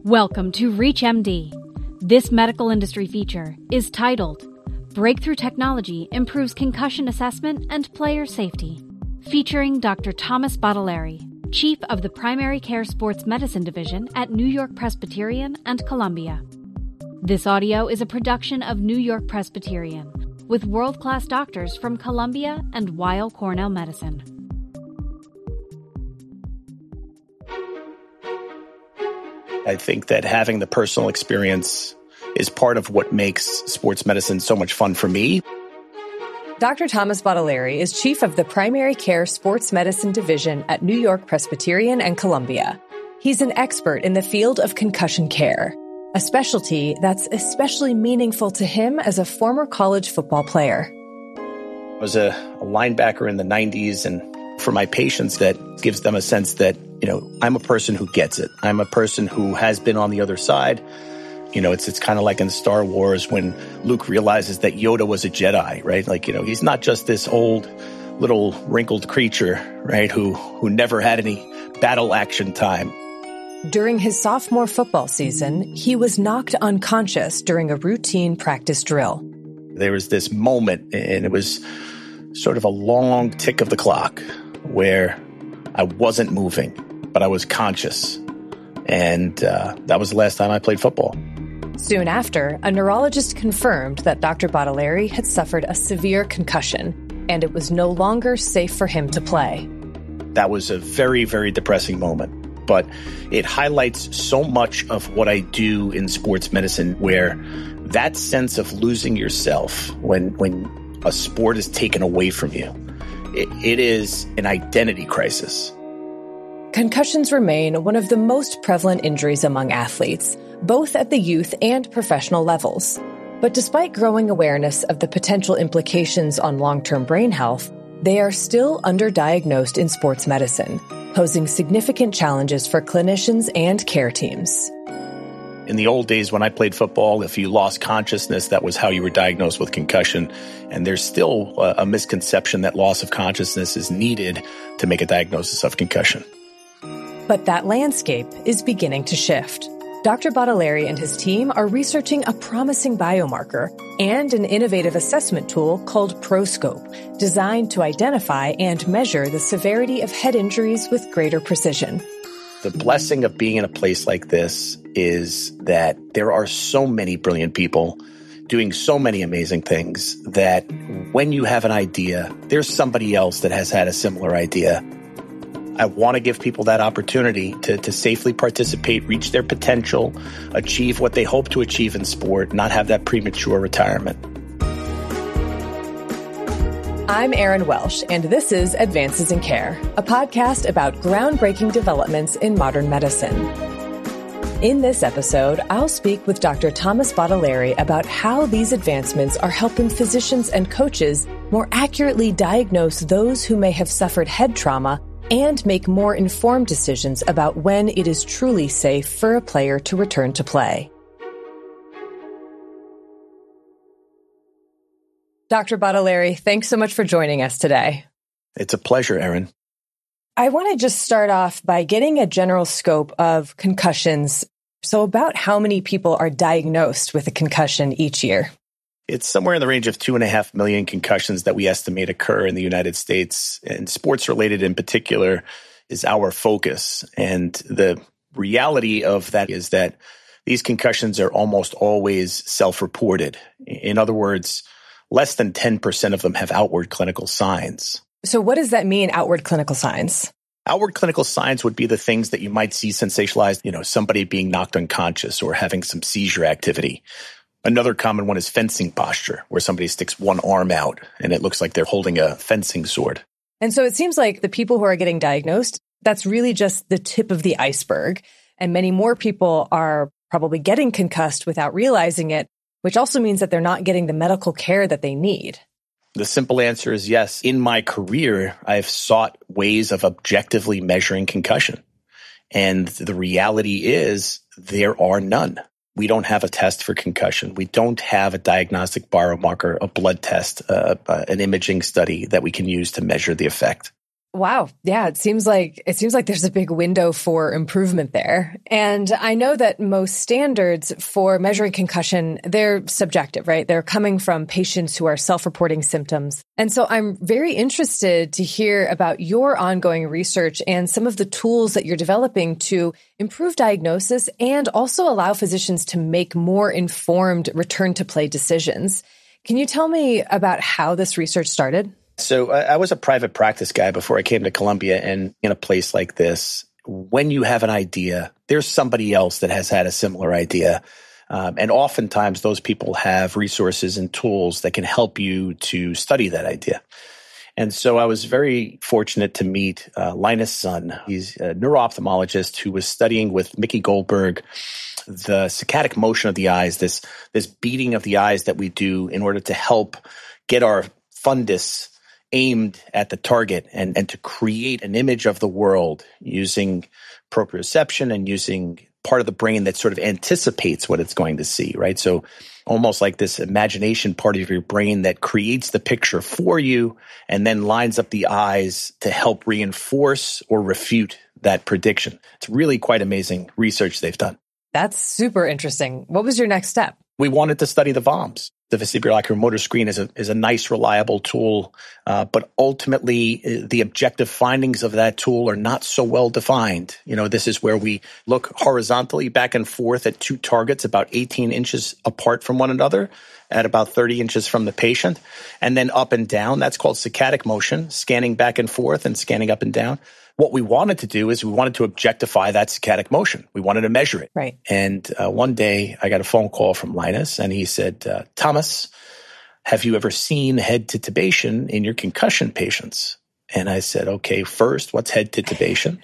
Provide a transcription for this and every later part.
Welcome to ReachMD. This medical industry feature is titled Breakthrough Technology Improves Concussion Assessment and Player Safety, featuring Dr. Thomas Bottolari, Chief of the Primary Care Sports Medicine Division at New York Presbyterian and Columbia. This audio is a production of New York Presbyterian, with world-class doctors from Columbia and Weill Cornell Medicine. I think that having the personal experience is part of what makes sports medicine so much fun for me. Dr. Thomas Bottolari is Chief of the Primary Care Sports Medicine Division at New York Presbyterian and Columbia. He's an expert in the field of concussion care, a specialty that's especially meaningful to him as a former college football player. I was a linebacker in the 90s, and for my patients, that gives them a sense that, I'm a person who gets it. I'm a person who has been on the other side. It's kind of like in Star Wars when Luke realizes that Yoda was a Jedi, right? He's not just this old little wrinkled creature, right? Who never had any battle action time. During his sophomore football season, he was knocked unconscious during a routine practice drill. There was this moment, and it was sort of a long tick of the clock where I wasn't moving, but I was conscious. And that was the last time I played football. Soon after, a neurologist confirmed that Dr. Bottolari had suffered a severe concussion, and it was no longer safe for him to play. That was a very, very depressing moment, but it highlights so much of what I do in sports medicine, where that sense of losing yourself when a sport is taken away from you, it is an identity crisis. Concussions remain one of the most prevalent injuries among athletes, both at the youth and professional levels. But despite growing awareness of the potential implications on long-term brain health, they are still underdiagnosed in sports medicine, posing significant challenges for clinicians and care teams. In the old days when I played football, if you lost consciousness, that was how you were diagnosed with concussion. And there's still a misconception that loss of consciousness is needed to make a diagnosis of concussion. But that landscape is beginning to shift. Dr. Bottolari and his team are researching a promising biomarker and an innovative assessment tool called ProScope, designed to identify and measure the severity of head injuries with greater precision. The blessing of being in a place like this is that there are so many brilliant people doing so many amazing things that when you have an idea, there's somebody else that has had a similar idea. I want to give people that opportunity to safely participate, reach their potential, achieve what they hope to achieve in sport, not have that premature retirement. I'm Erin Welsh, and this is Advances in Care, a podcast about groundbreaking developments in modern medicine. In this episode, I'll speak with Dr. Thomas Bottolari about how these advancements are helping physicians and coaches more accurately diagnose those who may have suffered head trauma and make more informed decisions about when it is truly safe for a player to return to play. Dr. Bottolari, thanks so much for joining us today. It's a pleasure, Erin. I want to just start off by getting a general scope of concussions. So about how many people are diagnosed with a concussion each year? It's somewhere in the range of 2.5 million concussions that we estimate occur in the United States, and sports-related in particular is our focus. And the reality of that is that these concussions are almost always self-reported. In other words, less than 10% of them have outward clinical signs. So what does that mean, outward clinical signs? Outward clinical signs would be the things that you might see sensationalized, somebody being knocked unconscious or having some seizure activity. Another common one is fencing posture, where somebody sticks one arm out and it looks like they're holding a fencing sword. And so it seems like the people who are getting diagnosed, that's really just the tip of the iceberg. And many more people are probably getting concussed without realizing it, which also means that they're not getting the medical care that they need. The simple answer is yes. In my career, I've sought ways of objectively measuring concussion. And the reality is there are none. We don't have a test for concussion. We don't have a diagnostic biomarker, a blood test, an imaging study that we can use to measure the effect. Wow. Yeah. It seems like there's a big window for improvement there. And I know that most standards for measuring concussion, they're subjective, right? They're coming from patients who are self-reporting symptoms. And so I'm very interested to hear about your ongoing research and some of the tools that you're developing to improve diagnosis and also allow physicians to make more informed return to play decisions. Can you tell me about how this research started? So I was a private practice guy before I came to Columbia, and in a place like this, when you have an idea, there's somebody else that has had a similar idea. And oftentimes those people have resources and tools that can help you to study that idea. And so I was very fortunate to meet Linus Sun. He's a neuro-ophthalmologist who was studying with Mickey Goldberg the saccadic motion of the eyes, this beating of the eyes that we do in order to help get our fundus aimed at the target and to create an image of the world using proprioception and using part of the brain that sort of anticipates what it's going to see, right? So almost like this imagination part of your brain that creates the picture for you and then lines up the eyes to help reinforce or refute that prediction. It's really quite amazing research they've done. That's super interesting. What was your next step? We wanted to study the VOMs. The vestibular oculomotor screen is a nice, reliable tool, but ultimately the objective findings of that tool are not so well defined. This is where we look horizontally back and forth at two targets about 18 inches apart from one another at about 30 inches from the patient, and then up and down. That's called saccadic motion, scanning back and forth and scanning up and down. What we wanted to do is we wanted to objectify that saccadic motion. We wanted to measure it. Right. And one day I got a phone call from Linus, and he said, Thomas, have you ever seen head titubation in your concussion patients? And I said, okay, first, what's head titubation?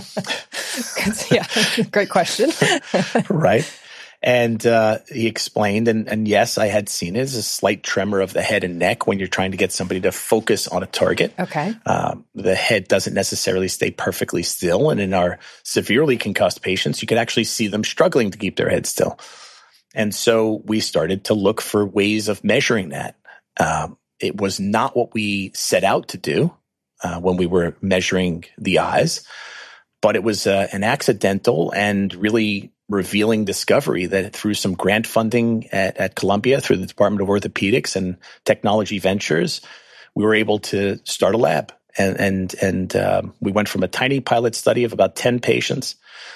Yeah, great question. Right. And he explained, and yes, I had seen it as a slight tremor of the head and neck when you're trying to get somebody to focus on a target. Okay. The head doesn't necessarily stay perfectly still. And in our severely concussed patients, you can actually see them struggling to keep their head still. And so we started to look for ways of measuring that. It was not what we set out to do when we were measuring the eyes, but it was an accidental and really revealing discovery that through some grant funding at Columbia through the Department of Orthopedics and Technology Ventures, we were able to start a lab. And we went from a tiny pilot study of about 10 patients.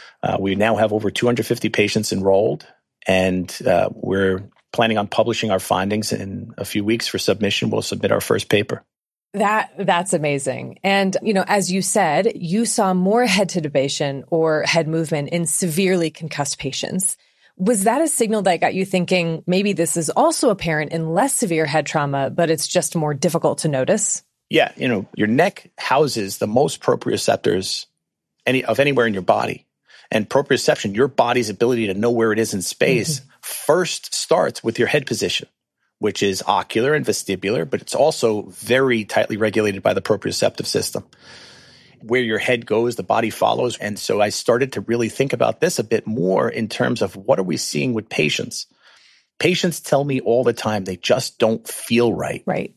We now have over 250 patients enrolled, and we're planning on publishing our findings in a few weeks for submission. We'll submit our first paper. That's amazing. And, as you said, you saw more head titubation or head movement in severely concussed patients. Was that a signal that got you thinking maybe this is also apparent in less severe head trauma, but it's just more difficult to notice? Yeah. Your neck houses the most proprioceptors of anywhere in your body. And proprioception, your body's ability to know where it is in space, first starts with your head position, which is ocular and vestibular, but it's also very tightly regulated by the proprioceptive system. Where your head goes, the body follows. And so I started to really think about this a bit more in terms of what are we seeing with patients? Patients tell me all the time they just don't feel right. Right.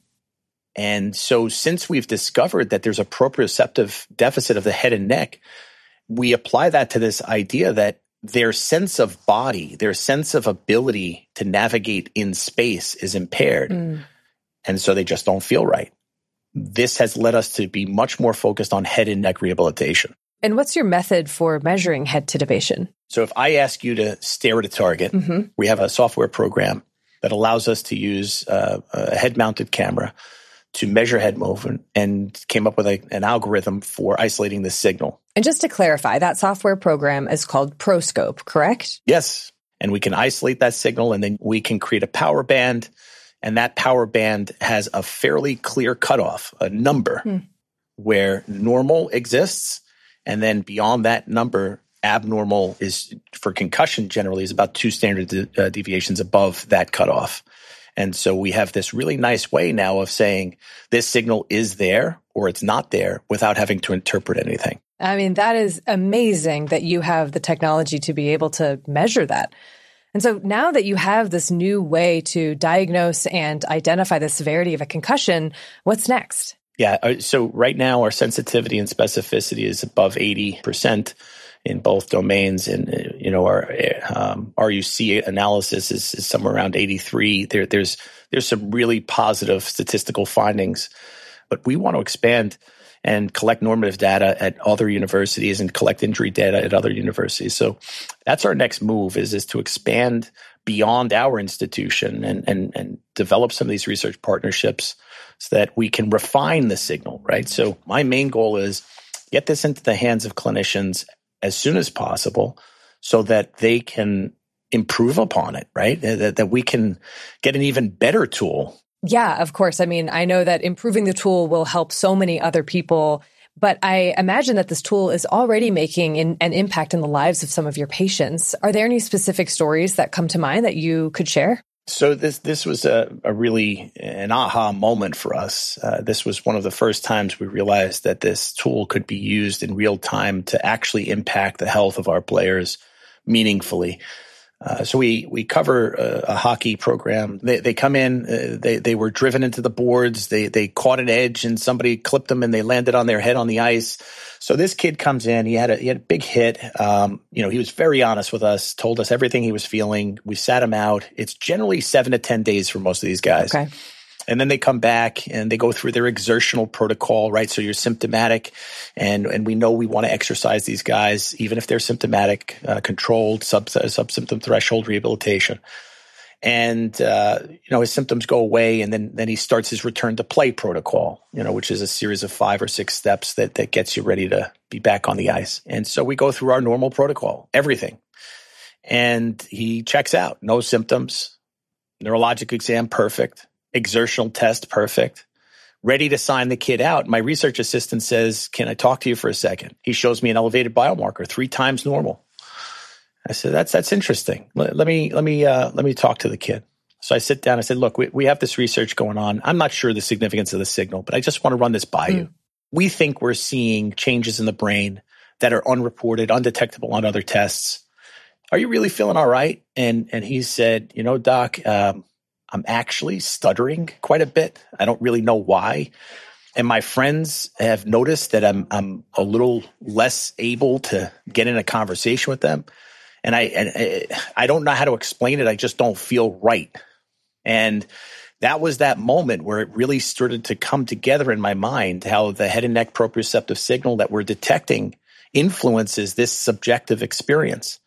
And so since we've discovered that there's a proprioceptive deficit of the head and neck, we apply that to this idea that their sense of body, their sense of ability to navigate in space is impaired. And so they just don't feel right. This has led us to be much more focused on head and neck rehabilitation. And what's your method for measuring head titubation? So if I ask you to stare at a target, we have a software program that allows us to use a head-mounted camera to measure head movement and came up with an algorithm for isolating the signal. And just to clarify, that software program is called ProScope, correct? Yes. And we can isolate that signal, and then we can create a power band. And that power band has a fairly clear cutoff, a number where normal exists. And then beyond that number, abnormal is, for concussion generally, is about 2 standard deviations above that cutoff. And so we have this really nice way now of saying this signal is there or it's not there without having to interpret anything. I mean, that is amazing that you have the technology to be able to measure that. And so now that you have this new way to diagnose and identify the severity of a concussion, what's next? Yeah. So right now, our sensitivity and specificity is above 80% in both domains. And, our RUC analysis is somewhere around 83. There's some really positive statistical findings, but we want to expand and collect normative data at other universities and collect injury data at other universities. So that's our next move is to expand beyond our institution and develop some of these research partnerships so that we can refine the signal, right? So my main goal is get this into the hands of clinicians as soon as possible so that they can improve upon it, right? That we can get an even better tool. Yeah, of course. I mean, I know that improving the tool will help so many other people, but I imagine that this tool is already making an impact in the lives of some of your patients. Are there any specific stories that come to mind that you could share? So this was a really an aha moment for us. This was one of the first times we realized that this tool could be used in real time to actually impact the health of our players meaningfully. So we cover a hockey program. They come in, they were driven into the boards. They caught an edge and somebody clipped them and they landed on their head on the ice. So this kid comes in, he had a big hit. He was very honest with us, told us everything he was feeling. We sat him out. It's generally 7 to 10 days for most of these guys. Okay. And then they come back and they go through their exertional protocol, right? So you're symptomatic and we know we want to exercise these guys, even if they're symptomatic, controlled subsymptom threshold rehabilitation. And, his symptoms go away and then he starts his return to play protocol, which is a series of 5 or 6 steps that gets you ready to be back on the ice. And so we go through our normal protocol, everything. And he checks out, no symptoms, neurologic exam, perfect. Exertional test, perfect. Ready to sign the kid out. My research assistant says, "Can I talk to you for a second?" He shows me an elevated biomarker, 3 times normal. I said, "That's interesting. Let me talk to the kid." So I sit down. I said, "Look, we have this research going on. I'm not sure the significance of the signal, but I just want to run this by you. We think we're seeing changes in the brain that are unreported, undetectable on other tests. Are you really feeling all right?" And he said, "Doc, I'm actually stuttering quite a bit. I don't really know why. And my friends have noticed that I'm a little less able to get in a conversation with them. And I don't know how to explain it. I just don't feel right." And that was that moment where it really started to come together in my mind, how the head and neck proprioceptive signal that we're detecting influences this subjective experience.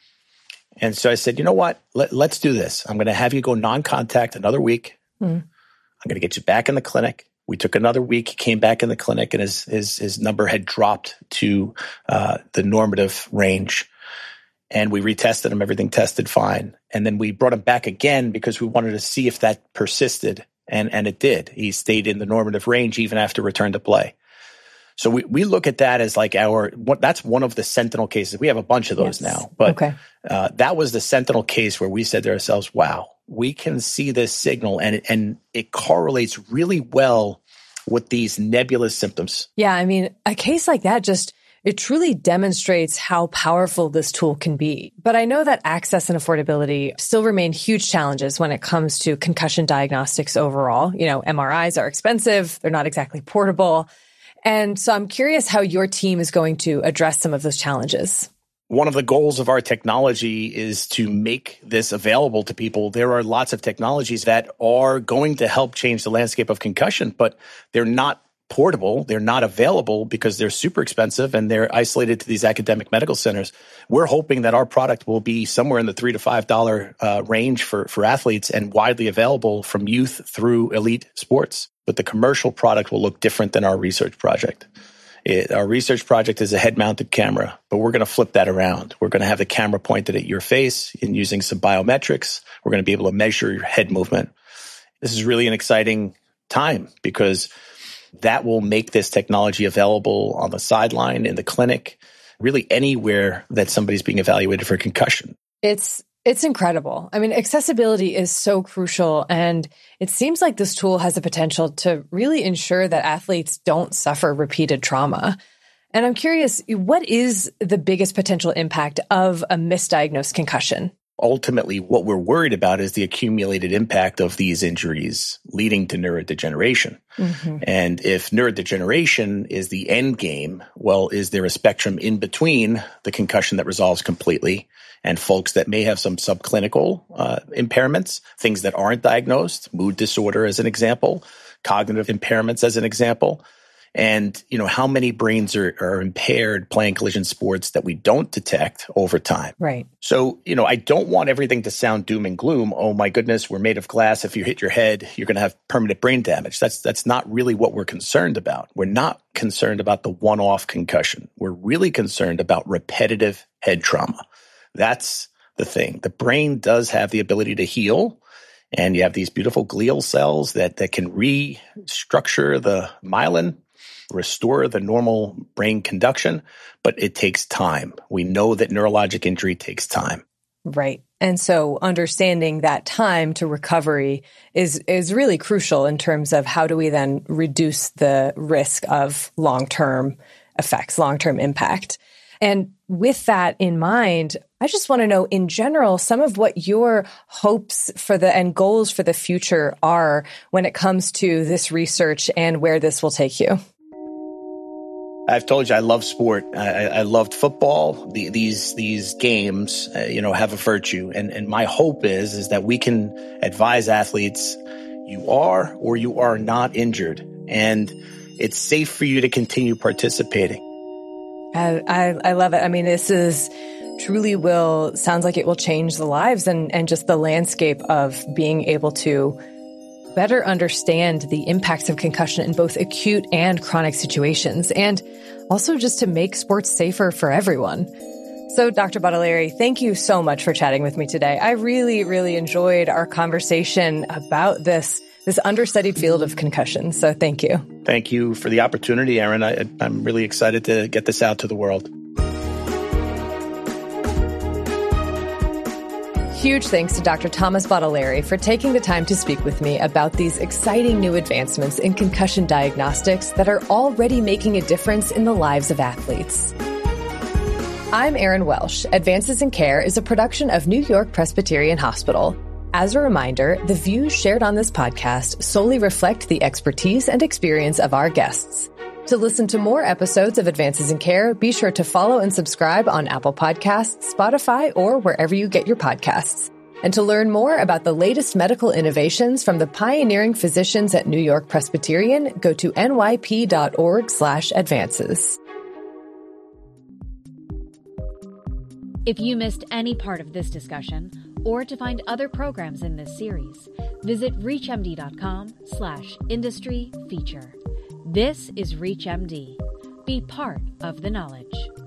And so I said, you know what? Let's do this. I'm going to have you go non-contact another week. I'm going to get you back in the clinic. We took another week. He came back in the clinic and his number had dropped to the normative range. And we retested him. Everything tested fine. And then we brought him back again because we wanted to see if that persisted. And it did. He stayed in the normative range even after return to play. So we look at that as like that's one of the sentinel cases. We have a bunch of those now, but that was the sentinel case where we said to ourselves, wow, we can see this signal and it correlates really well with these nebulous symptoms. Yeah. I mean, a case like that it truly demonstrates how powerful this tool can be. But I know that access and affordability still remain huge challenges when it comes to concussion diagnostics overall. MRIs are expensive. They're not exactly portable. And so I'm curious how your team is going to address some of those challenges. One of the goals of our technology is to make this available to people. There are lots of technologies that are going to help change the landscape of concussion, but they're not portable. They're not available because they're super expensive and they're isolated to these academic medical centers. We're hoping that our product will be somewhere in the $3 to $5 range for athletes and widely available from youth through elite sports. But the commercial product will look different than our research project. Our research project is a head-mounted camera, but we're going to flip that around. We're going to have the camera pointed at your face and using some biometrics. We're going to be able to measure your head movement. This is really an exciting time because that will make this technology available on the sideline, in the clinic, really anywhere that somebody's being evaluated for concussion. It's incredible. I mean, accessibility is so crucial, and it seems like this tool has the potential to really ensure that athletes don't suffer repeated trauma. And I'm curious, what is the biggest potential impact of a misdiagnosed concussion? ultimately what we're worried about is the accumulated impact of these injuries leading to neurodegeneration. Mm-hmm. And if neurodegeneration is the end game, well, is there a spectrum in between the concussion that resolves completely and folks that may have some subclinical impairments, things that aren't diagnosed, mood disorder as an example, cognitive impairments as an example? And, how many brains are impaired playing collision sports that we don't detect over time? Right. So, I don't want everything to sound doom and gloom. Oh my goodness, we're made of glass. If you hit your head, you're going to have permanent brain damage. That's not really what we're concerned about. We're not concerned about the one-off concussion. We're really concerned about repetitive head trauma. That's the thing. The brain does have the ability to heal. And you have these beautiful glial cells that can restructure the myelin, restore the normal brain conduction, but it takes time. We know that neurologic injury takes time. Right. And so understanding that time to recovery is really crucial in terms of how do we then reduce the risk of long-term effects, long-term impact. And with that in mind, I just want to know in general, some of what your hopes for and goals for the future are when it comes to this research and where this will take you. I've told you I love sport. I loved football. These games, have a virtue. And my hope is that we can advise athletes, you are or you are not injured. And it's safe for you to continue participating. I love it. I mean, this sounds like it will change the lives and just the landscape of being able to better understand the impacts of concussion in both acute and chronic situations, and also just to make sports safer for everyone. So, Dr. Bottolari, thank you so much for chatting with me today. I really, really enjoyed our conversation about this understudied field of concussion. So thank you. Thank you for the opportunity, Erin. I'm really excited to get this out to the world. Huge thanks to Dr. Thomas Bottolari for taking the time to speak with me about these exciting new advancements in concussion diagnostics that are already making a difference in the lives of athletes. I'm Erin Welsh. Advances in Care is a production of New York Presbyterian Hospital. As a reminder, the views shared on this podcast solely reflect the expertise and experience of our guests. To listen to more episodes of Advances in Care, be sure to follow and subscribe on Apple Podcasts, Spotify, or wherever you get your podcasts. And to learn more about the latest medical innovations from the pioneering physicians at New York Presbyterian, go to nyp.org/advances. If you missed any part of this discussion, or to find other programs in this series, visit reachmd.com/industry feature. This is ReachMD. Be part of the knowledge.